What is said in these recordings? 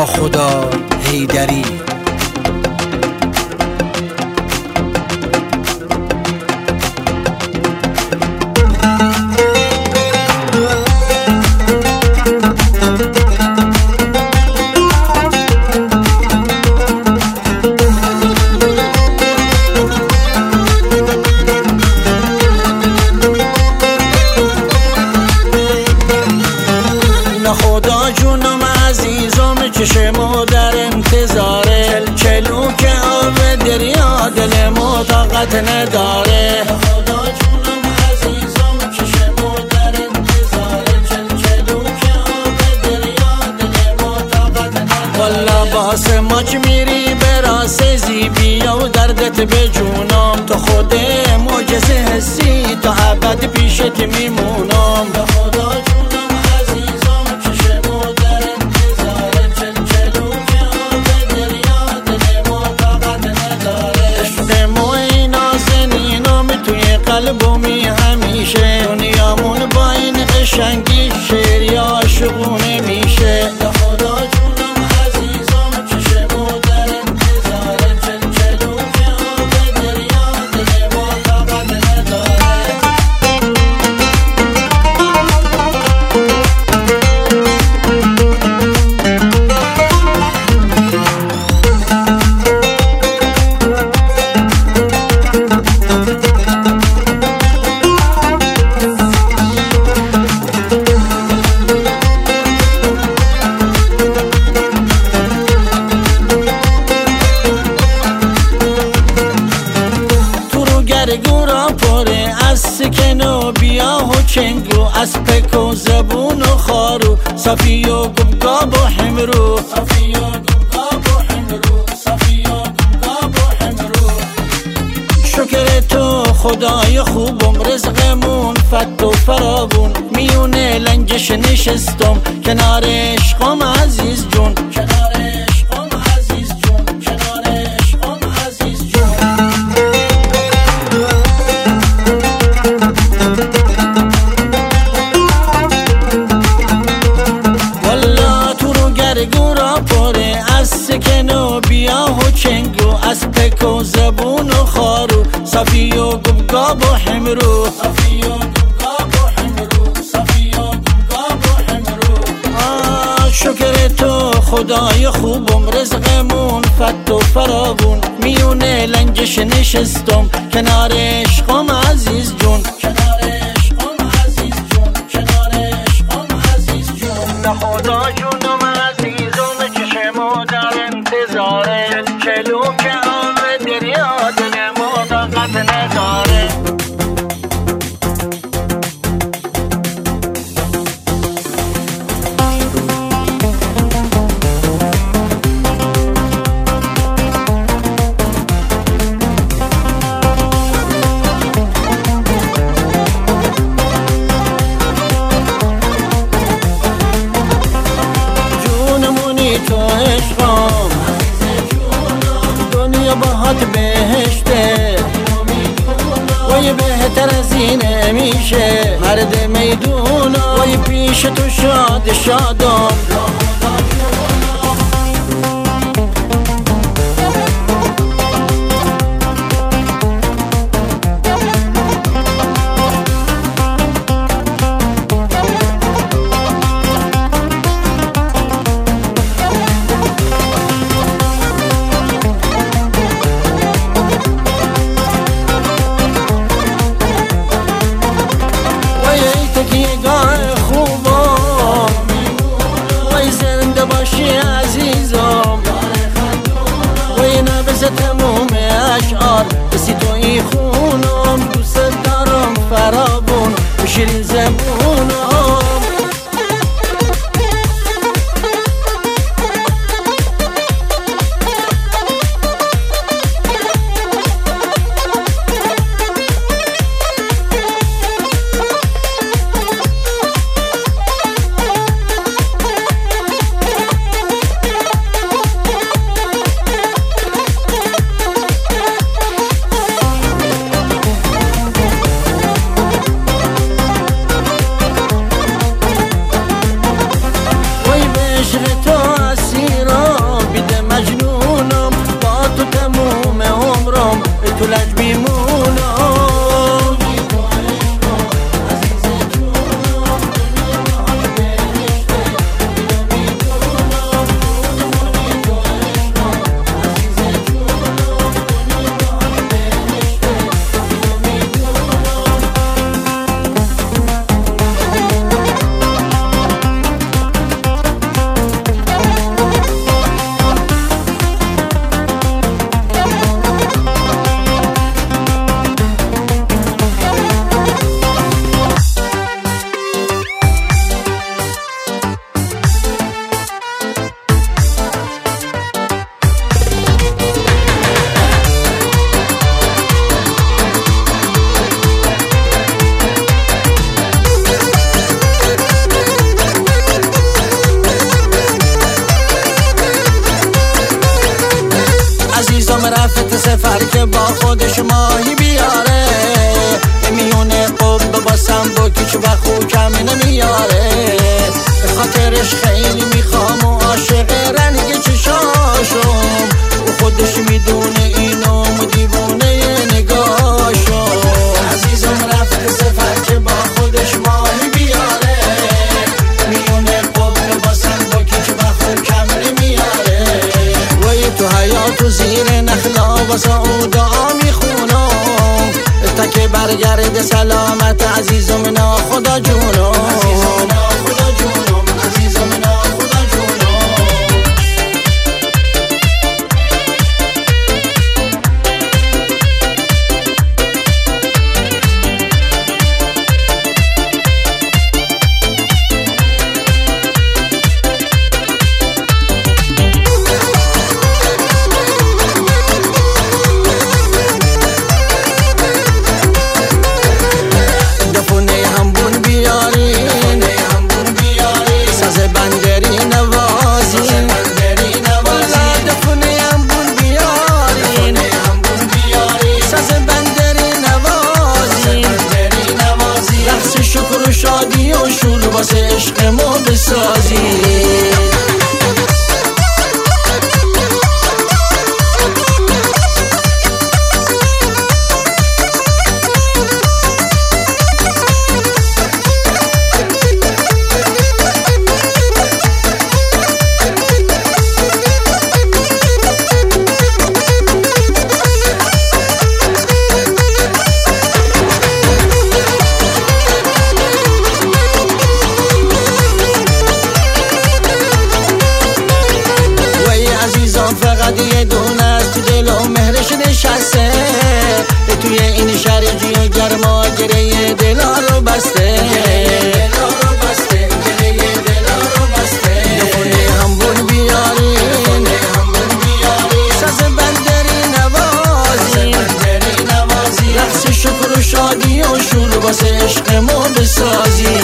ناخدا حیدری. خدا جونم عزیزم چشمو در انتظاره، چلو که آب دریا دل ما طاقت نداره. خدا جونم عزیزم چشمو در انتظاره، چلو که آب دریا دل ما طاقت نداره. والا باس ماچ میری براس زیبی و دردت به جونم، تو خود معجزه هستی تا ابد پیشت میمونم. خدا قلبومی همیشه دنیامون با این قشنگی شعر یا عاشقونه میشه. خدا جونم عزیزم چشمو در انتظاره، چلو که آب دریا دل ما طاقت نداره. گورا پره از سکن و بیا و چنگو، از پک و زبون و خارو، صفی و گبگاب و حمرو، صفی و گبگاب و حمرو، صفی و گبگاب و حمرو. شکر تو خدای خوبم، رزقمون فت و فراوون، میونه لنجش نشستم کنار عشقم عزیز جون، کنار عشقم عزیز جون، کنار عشقم عزیز جون. گورا پره از سکن و بیا و چنگو، از پک و زبون و خارو، صفی و گبگاب و حمرو، صفی و گبگاب و حمرو، صفی و گبگاب و حمرو. شکر تو خدای خوبم، رزقمون فت و فراوون، میونه لنجش نشستم کنار عشقم عزیز جون، کنار عشقم عزیز جون، کنار عشقم عزیز جون. خدا جونم چشمو در انتظاره، چلو که آب دریا دل ما طاقت نداره. تو عشقم دنیا باهات بهشته، وای بهتر از این میشه مرد میدونم، وای پیش تو شاد شادم. خاطرش خیلی میخوام و عاشق رنگ چشاشم و خودش میدونه اینو دیوونه نگاشم. عزیزم رفت سفر که با خودش ماهی بیاره، میونه قبل باسم با کیچ بخون کم نمیاره. وی تو حیات و زیر نخلا واسه او دعا میخونم تا که برگرد سلامت عزیزم نا خدا جونم. عزیزم نا خدا جونم، عزیزم نا خدا جونم. شادی و شور واسه عشق ما بسازی. فقط یه دونه از تو دل و مهرش نشسته، توی این شرجی و گرما گره دلا رو بسته. نخونه همبون بیارین ساز بندری نوازی، رقص شکر و شادی و شور واسه عشق ما بسازی.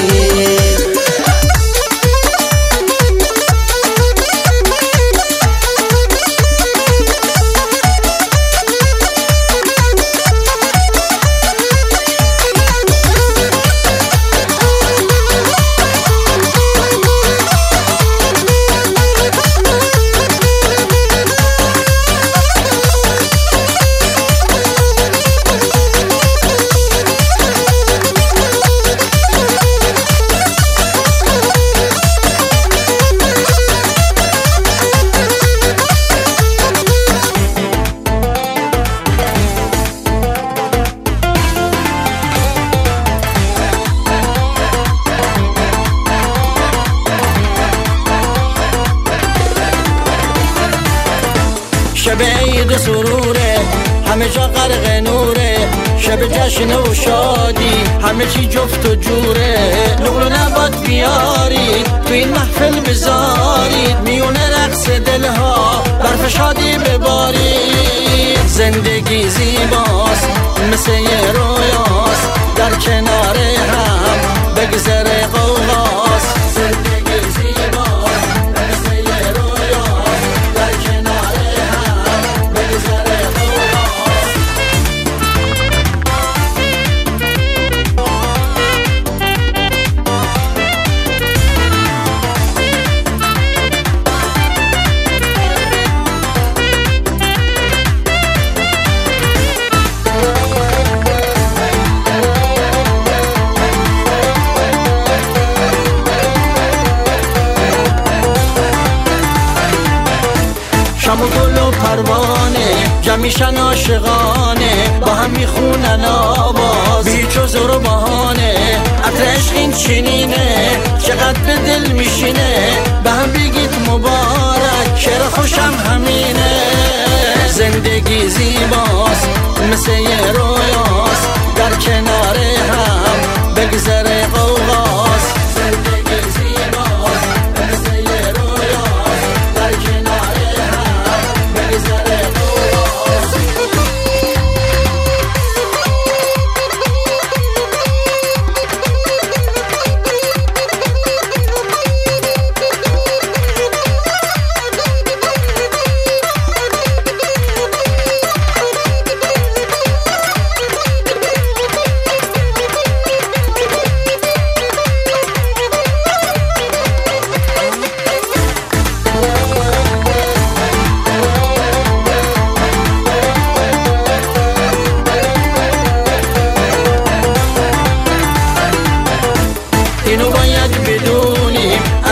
شب عید سروره همه جا غرق نوره، شب جشن و شادی همه چی جفت و جوره. نقل و نبات بیارید تو این محفل بذارید، میونه رقص دلها برف شادی ببارید. زندگی زیباست مثل یه رویاست، در کنار هم بگذره قوقاست. زندگی زیباست مثل یه رویاست، در کنار هم بگذره قوقاست. شم و گل و پروانه جمیشن عاشقانه، با هم میخونن آواز بی جز و بهانه. عطر عشق این چنینه چقدر به دل میشینه، به هم بگید مبارک شعر خوشم همینه. زندگی زیباست مثل یه رویاست، در کنار هم بگذره قوقاست. زندگی زیباست مثل یه رویاست، در کنار هم بگذره قوقاست.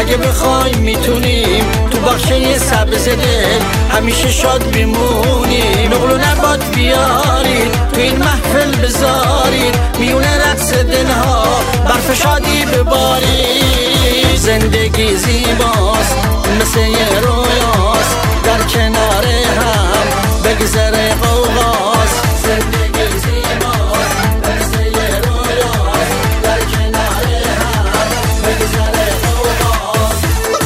اگه بخوای میتونیم تو باغچه سبز دل همیشه شاد بمونیم. نقل و نبات بیارید تو این محفل بذارید، میونه رقص دلها برف شادی ببارید. زندگی زیباست مثل یه رویاست، در کنار هم بگذره قوقاست. زندگی زیباست مثل یه رویاست، در کنار هم بگذره قوقاست.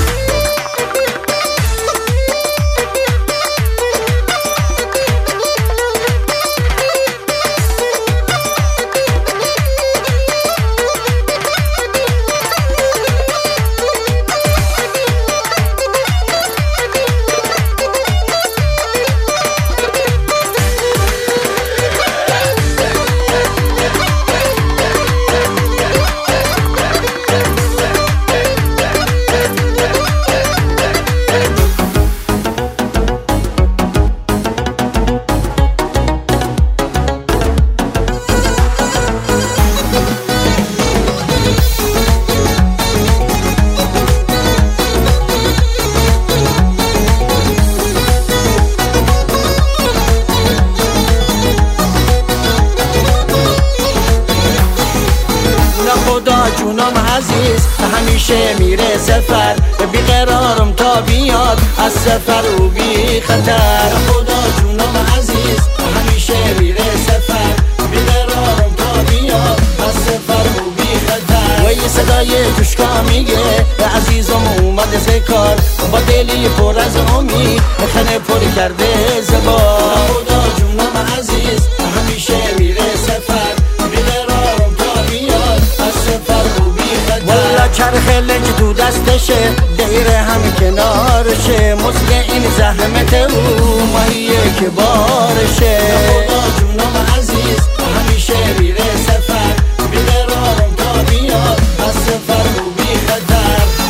جونم عزیز همیشه میره سفر، بیقرارم تا بیاد از سفر و بی خطر. خدا جونم عزیز همیشه میره سفر، بیقرارم تا بیاد از سفر و بی خطر. و یه صدای جوشکا میگه عزیزم اومده زکار، با دلی پر از امید خنه پر کرده زبار. خدا جونم عزیز همیشه میره سفر، بیقرارم تا بیاد از سفر و بی خطر. والا چرخ لنج تو دستشه، دیره هم کنارشه، مثل این زحمت او ماهیه که بارشه. خدا جونم عزیز همیشه میره سفر، بیقرارم تا بیاد از سفر و بی خطر.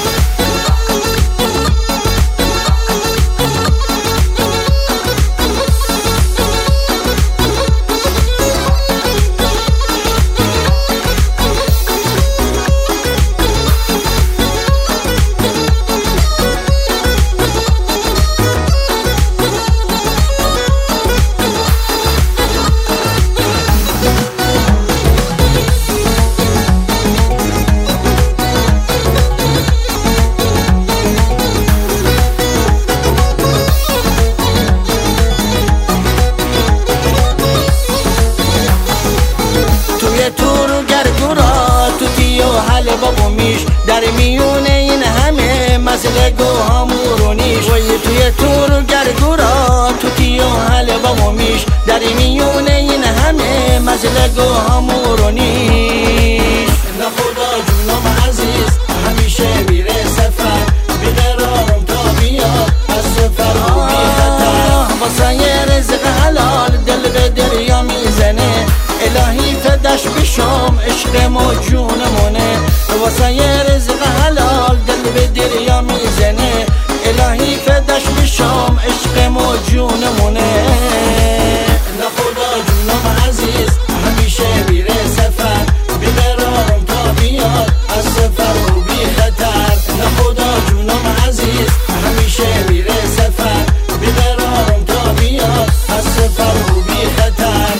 بابا میش در میونه این همه مسئله گوهامو رو نیش. و توی تور گرگورا تو تیو حل بابا میش در میونه این همه مسئله گوهامو رو نیش. نه خدا جونم عزیز همیشه میره سفر، بیقرارم تا بیاد از سفر و بی خطر. واسه یه رزق حلال دل به دریا میزنه، الهی فداش بشم عشقم و جونمونه. واسه یه رزق حلال دل به دریا میزنه، الهی فداش بشم عشقم و جونمونه. نه خدا جونم عزیز همیشه میره سفر، بیقرارم تا بیاد از سفر و بی خطر. نه خدا جونم عزیز همیشه میره سفر، بیقرارم تا بیاد از سفر و بی خطر.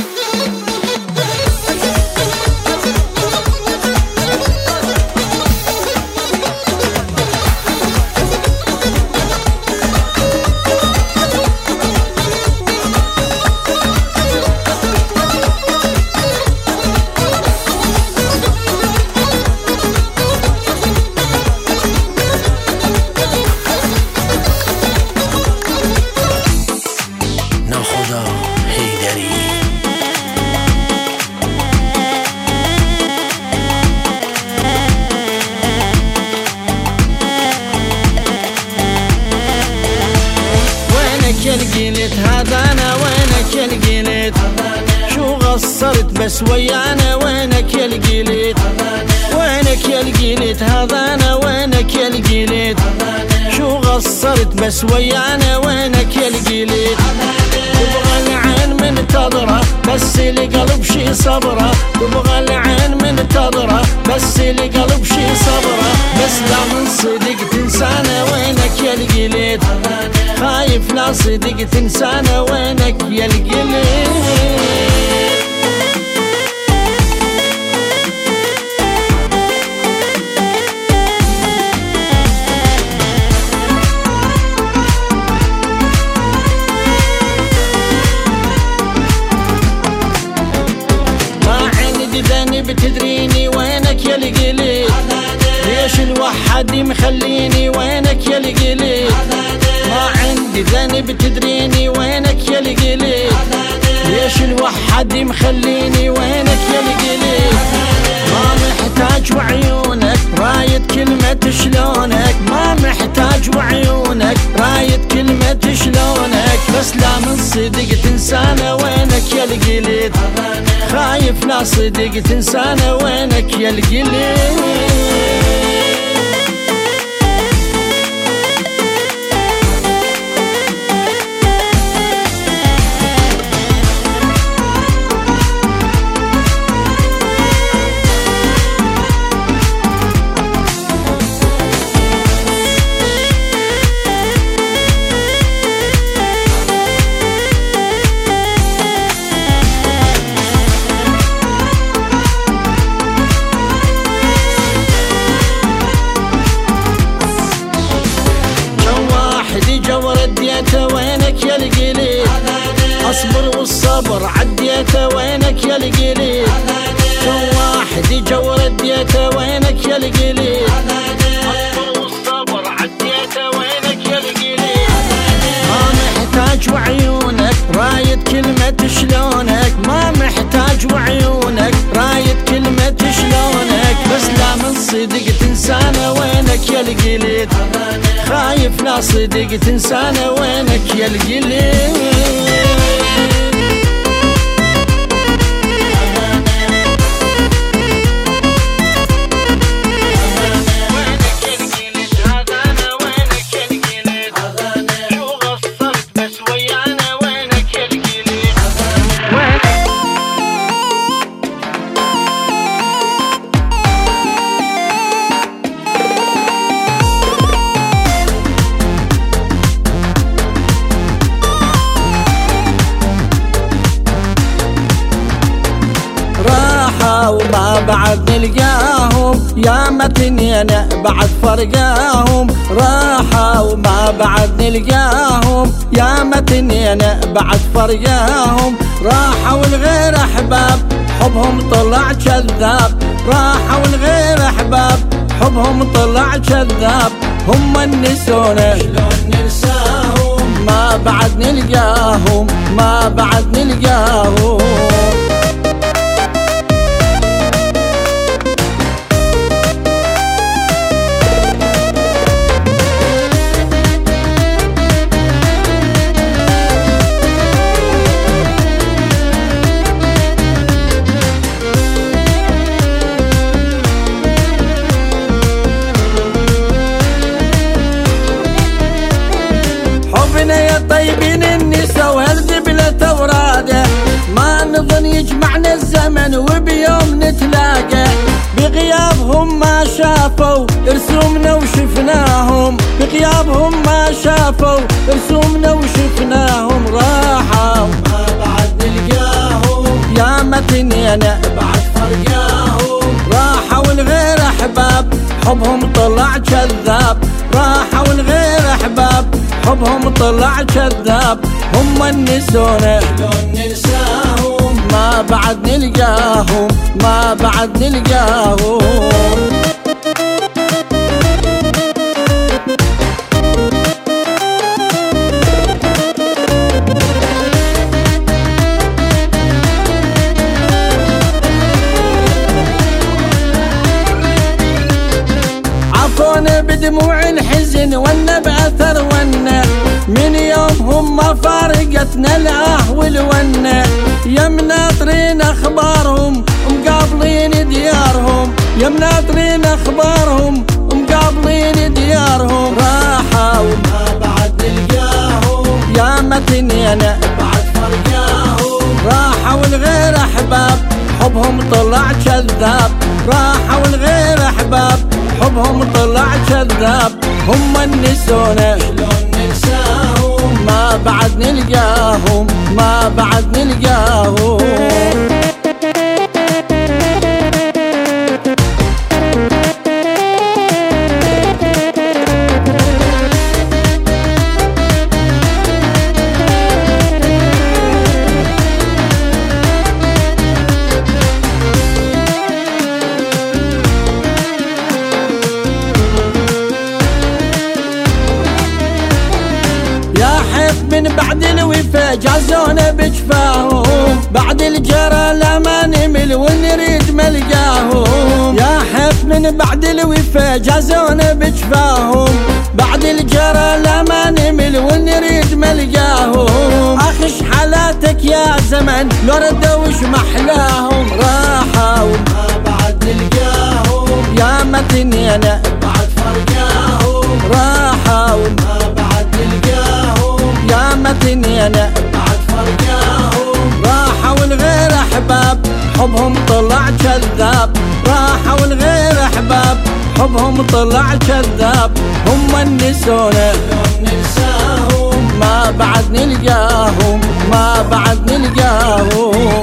الجلد هذا انا وينك يا الجلد، شو قصرت بس ويانا وينك يا الجلد، وينك يا الجلد هذا انا وينك يا الجلد، شو قصرت بس ويانا وينك يا الجلد. تبغى العين من تضرة بس لقلب شي صبرة، تبغى العين من تضرة بس لقلب شي صبرة، بس لا من صدق صدق تنسانا وينك يا القليل. بتدريني وينك يا القليل، ليش الوحد مخليني وينك يا القليل. ما عندي ذنب تدريني وينك يا القليل، ليش الوحد مخليني وينك يا القليل. ما محتاج وعيونك رايد كلمة شلونك، ما محتاج وعيونك رايد كلمة شلونك. بس لا من صدق تنسانا وينك يا القليل، خايف لا صدق تنسانا وينك يا القليل. رديته وينك يا القليل، اصبر والصبر عديته وينك يا القليل. كم واحد جو رديته وينك يا القليل، اصبر والصبر عديته وينك يا القليل. ما محتاج وعيونك رايد كلمة شلونك، ما محتاج وعيونك رايد كلمة شلونك. بس لا من صدق تنسانا وينك يا القليل، خايف لا صدق تنسانا وينك يا القليل. وما بعد نلقاهم يا متنينا بعد فرقاهم، راحة وما بعد نلقاهم يا متنينا بعد فرقاهم. راحة والغير أحباب حبهم طلع كذاب، راحة والغير أحباب حبهم طلع كذاب. هم النسونا شلون ننساهم، ما بعد نلقاهم ما بعد نلقاهم. يا طيبين النسا وهالذبلة وراده، ما نظن يجمعنا الزمن وبيوم نتلاقى. بغيابهم ما شافوا رسومنا وشفناهم، بغيابهم ما شافوا رسومنا وشفناهم. راحوا ما بعد نلقاهم يا متنينا بعد فرقاهم. راحوا والغير أحباب حبهم طلع كذاب، راحوا والغير أحباب حبهم طلع كذاب. هم النسونا شلون ننساهم، ما بعد نلقاهم ما بعد نلقاهم. عفونا بدموع الحزن وانا بأثر وانا، من يومهم ما فارقتنا الآه والونة. يا مناطرين أخبارهم مقابلين ديارهم، يا مناطرين أخبارهم مقابلين ديارهم. راحوا وما بعد نلقاهم يا متنينا بعد فرقاهم. راحوا والغير أحباب حبهم طلع كذاب، راحوا والغير أحباب حبهم طلع كذاب. هم النسونا شلون ننساهم، ما بعد نلقاهم، ما بعد نلقاهم. من بعد الوفا جازونا بجفاهم، بعد الجرى لما نمل ونريد ملقاهم. يا حب من بعد الوفا جازونا بجفاهم، بعد الجرى لما نمل ونريد ملقاهم. اخش حالاتك يا زمن لو ردوا وش محلاهم، راحوا ما بعد نلقاهم. يا متني انا بعد فرقاهم، راحوا ما بعد نلقاهم. يا متني انا بعد فرقاهم. راحوا الغير احباب حبهم طلع كذاب، راحوا الغير احباب حبهم طلع كذاب. هم النسونا ننساهم، ما بعد نلقاهم، ما بعد نلقاهم.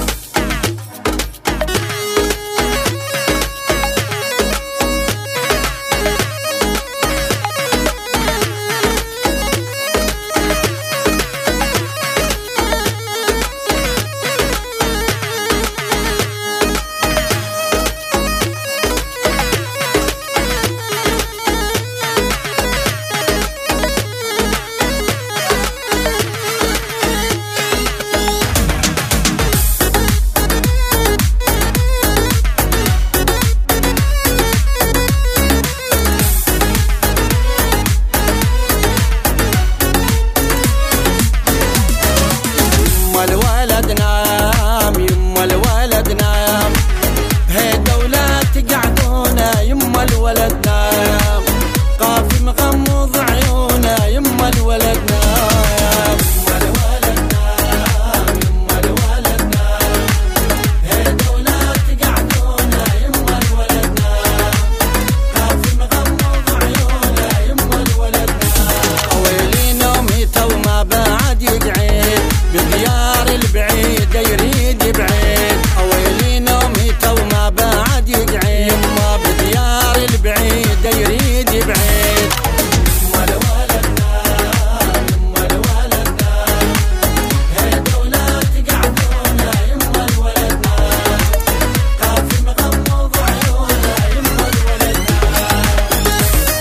الولد نام، يما الولد نام، هي دولة تقعدونا، يما الولد نام، قافي مغمض عيونا، يما الولد نام. يما الولد نام، يما الولد نام، هي دولة تقعدونا، يما الولد نام، قافي مغمض عيونا، يما الولد نام. ويلي نومي تو ما بعد يقعد بديار البعيد يريد يبعد، ويلي نومي تو ما بعد يقعد، يما بديار البعيد يريد يبعد. يما الولد نام، يما الولد نام، هي دولة تقعدونا، يما الولد نام، قافي مغمض عيونا، يما الولد نام.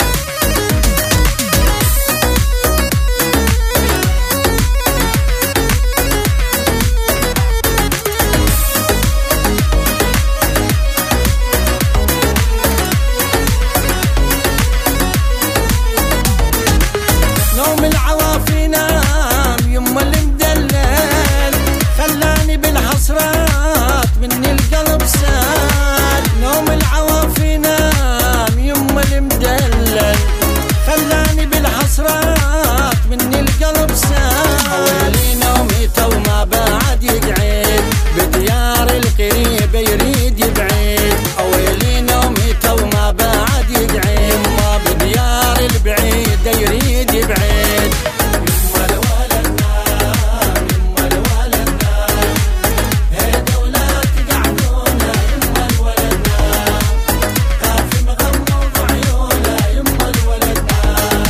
نوم العوافي نام، يما المدلل خلاني بالحسرات مني القلب سال. نوم العوافي نام، يما المدلل خلاني بالحسرات مني القلب سال. ويلي نومي تو ما بعد يقعد بديار القريب يريد يبعد، ويلي نومي تو ما بعد يقعد، يما بديار البعيد يريد يبعد. يما الولد نام، يما الولد نام، هي دولة تقعدونا، يما الولد نام، قافي مغمض عيونا، يما الولد نام.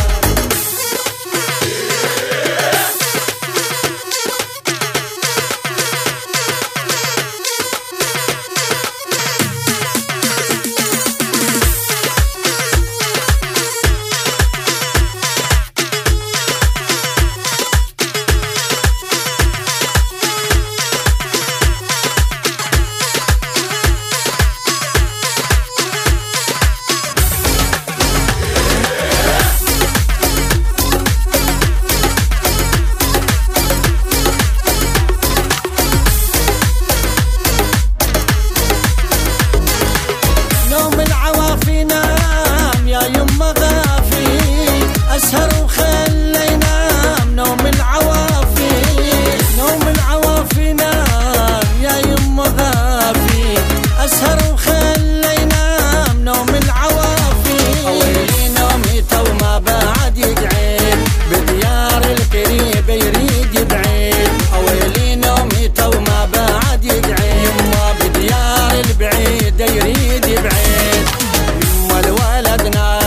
نوم العوافي نام، يا يما غافي أسهر وخلي ينام. نوم العوافي، نوم العوافي نام، يا يما غافي أسهر وخلي ينام. نوم العوافي. ويلي نومي تو ما بعد يقعد بديار القريب بعيد. يما الولد نايم